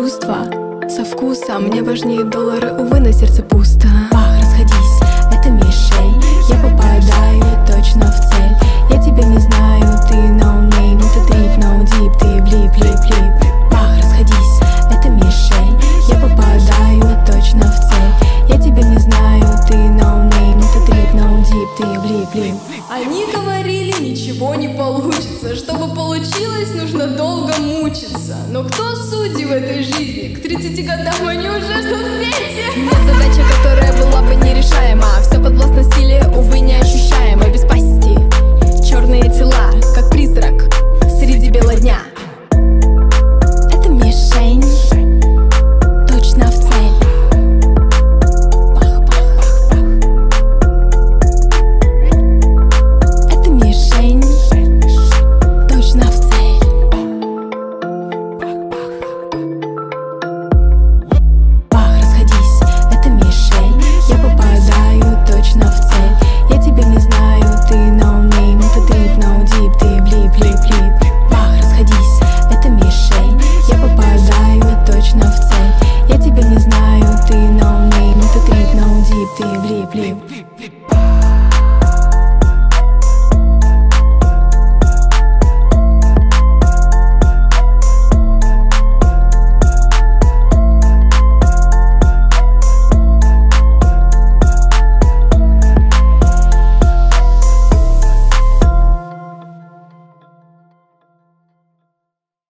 чувства со вкусом. Мне важнее доллары, увы, на сердце пусто. Бах, расходись, это мишень. Я попадаю точно в цель. Я тебя не знаю, ты no name. Это трип, no deep, ты влип, влип, влип. Бах, расходись, это мишень. Я попадаю точно в цель. Я тебя не знаю, ты no name. Это трип, no deep, ты влип, влип. Они говорили, ничего не получится. Чтобы получилось, нужно долго мучиться. Но кто судьи в этой жизни? К 30 годам они уже ждут пенсии. Нет задачи, которая была бы нерешаема. Все подвластно силе, увы, неощущаемо. Без пасти черные тела, как призрак среди бела дня.